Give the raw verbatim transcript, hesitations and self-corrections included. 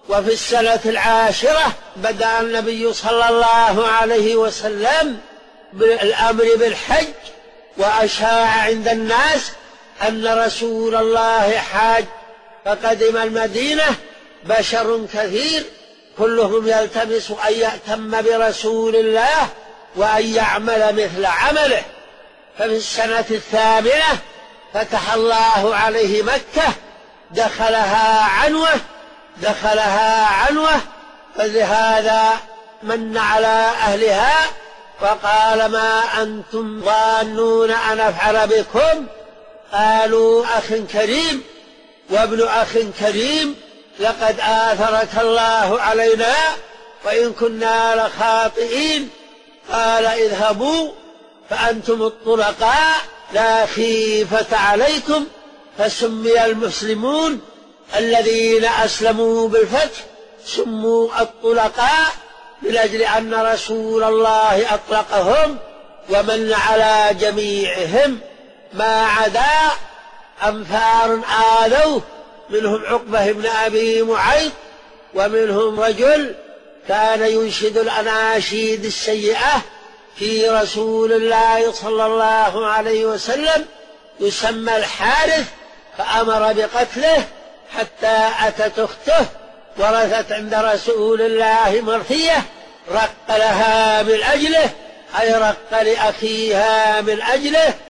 وفي السنة العاشرة بدأ النبي صلى الله عليه وسلم بالأمر بالحج، وأشاع عند الناس أن رسول الله حاج، فقدم المدينة بشر كثير كلهم يلتمس أن يأتم برسول الله وأن يعمل مثل عمله. ففي السنة الثامنة فتح الله عليه مكة، دخلها عنوة دخلها عنوة فلهذا من على أهلها وقال ما أنتم ظانون أن أفعل بكم؟ قالوا أخ كريم وابن أخ كريم، لقد آثرك الله علينا وإن كنا لخاطئين. قال اذهبوا فأنتم الطلقاء لا خيفة عليكم. فسمي المسلمون الذين أسلموا بالفتح سموا الطلقاء لأجل أن رسول الله أطلقهم ومن على جميعهم، ما عدا أنفار آذوه، منهم عقبة بن أبي معيط، ومنهم رجل كان ينشد الأناشيد السيئة في رسول الله صلى الله عليه وسلم يسمى الحارث، فأمر بقتله حتى أتت أخته ورثت عند رسول الله مرثية رق لها من أجله، أي رق لأخيها من أجله،